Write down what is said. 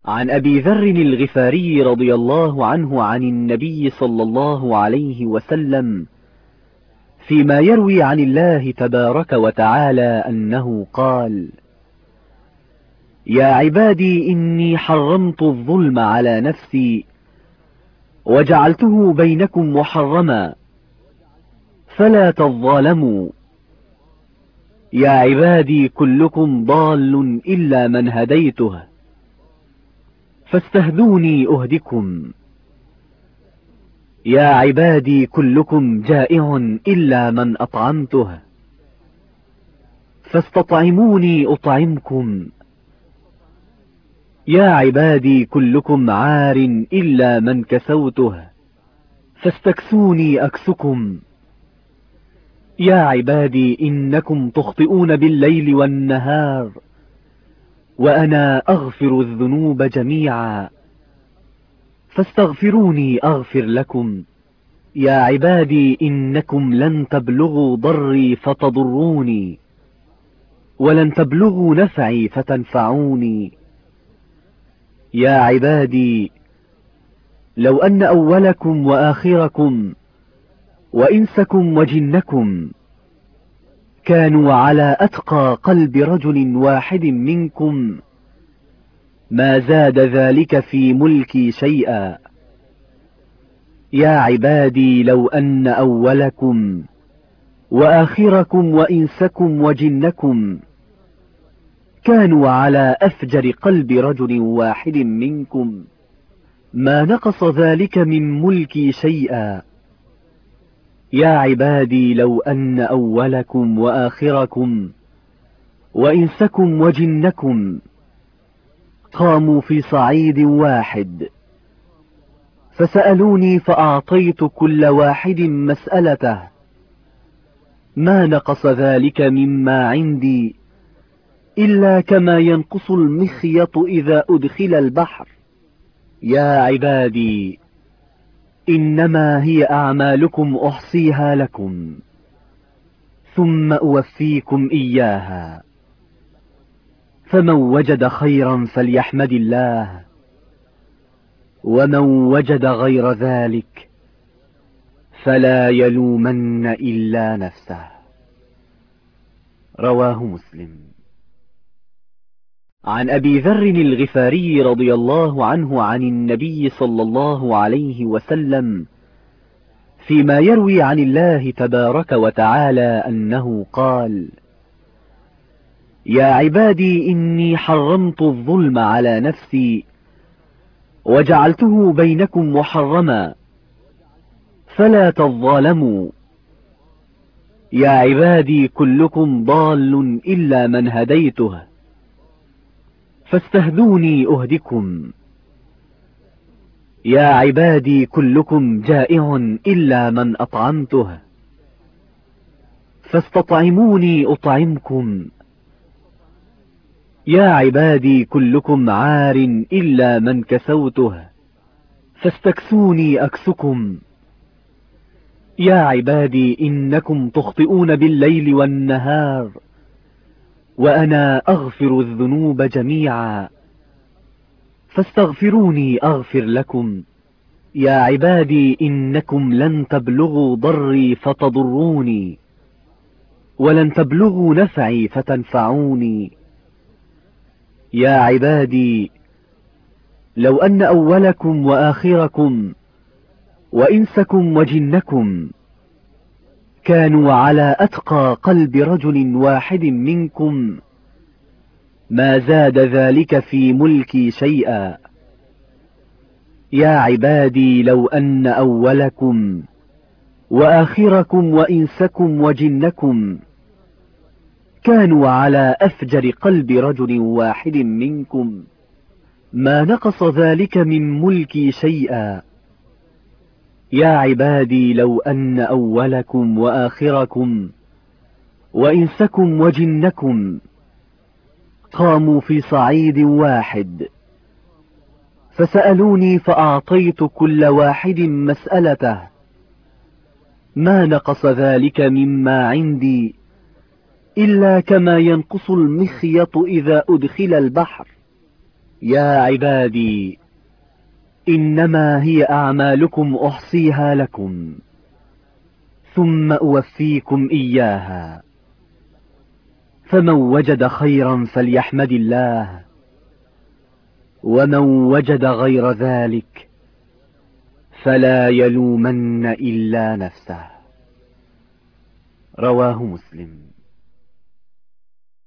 عن أبي ذر الغفاري رضي الله عنه عن النبي صلى الله عليه وسلم فيما يروي عن الله تبارك وتعالى أنه قال: يا عبادي إني حرمت الظلم على نفسي وجعلته بينكم محرما فلا تظالموا. يا عبادي كلكم ضال إلا من هديته فاستهدوني أهدكم. يا عبادي كلكم جائع إلا من أطعمته فاستطعموني أطعمكم. يا عبادي كلكم عار إلا من كسوته فاستكسوني أكسكم. يا عبادي إنكم تخطئون بالليل والنهار وأنا أغفر الذنوب جميعا فاستغفروني أغفر لكم. يا عبادي إنكم لن تبلغوا ضري فتضروني ولن تبلغوا نفعي فتنفعوني. يا عبادي لو أن أولكم وآخركم وإنسكم وجنكم كانوا على أتقى قلب رجل واحد منكم ما زاد ذلك في ملكي شيئا. يا عبادي لو أن أولكم وآخركم وإنسكم وجنكم كانوا على أفجر قلب رجل واحد منكم ما نقص ذلك من ملكي شيئا. يا عبادي لو أن أولكم وآخركم وإنسكم وجنكم قاموا في صعيد واحد فسألوني فأعطيت كل واحد مسألته ما نقص ذلك مما عندي إلا كما ينقص المخيط إذا أدخل البحر. يا عبادي إنما هي أعمالكم أحصيها لكم ثم أوفيكم إياها، فمن وجد خيرا فليحمد الله ومن وجد غير ذلك فلا يلومن إلا نفسه. رواه مسلم. عن أبي ذر الغفاري رضي الله عنه عن النبي صلى الله عليه وسلم فيما يروي عن الله تبارك وتعالى أنه قال: يا عبادي إني حرمت الظلم على نفسي وجعلته بينكم محرما فلا تظالموا. يا عبادي كلكم ضال إلا من هديته فاستهدوني أهدكم. يا عبادي كلكم جائع إلا من أطعمته فاستطعموني أطعمكم. يا عبادي كلكم عار إلا من كسوته فاستكسوني أكسكم. يا عبادي إنكم تخطئون بالليل والنهار وأنا أغفر الذنوب جميعا فاستغفروني أغفر لكم. يا عبادي إنكم لن تبلغوا ضري فتضروني ولن تبلغوا نفعي فتنفعوني. يا عبادي لو أن أولكم وآخركم وإنسكم وجنكم كانوا على أتقى قلب رجل واحد منكم ما زاد ذلك في ملكي شيئا. يا عبادي لو أن أولكم وآخركم وإنسكم وجنكم كانوا على أفجر قلب رجل واحد منكم ما نقص ذلك من ملكي شيئا. يا عبادي لو أن أولكم وآخركم وإنسكم وجنكم قاموا في صعيد واحد فسألوني فأعطيت كل واحد مسألته ما نقص ذلك مما عندي إلا كما ينقص المخيط إذا أدخل البحر. يا عبادي إنما هي أعمالكم أحصيها لكم ثم أوفيكم إياها، فمن وجد خيرا فليحمد الله، ومن وجد غير ذلك فلا يلومن إلا نفسه. رواه مسلم.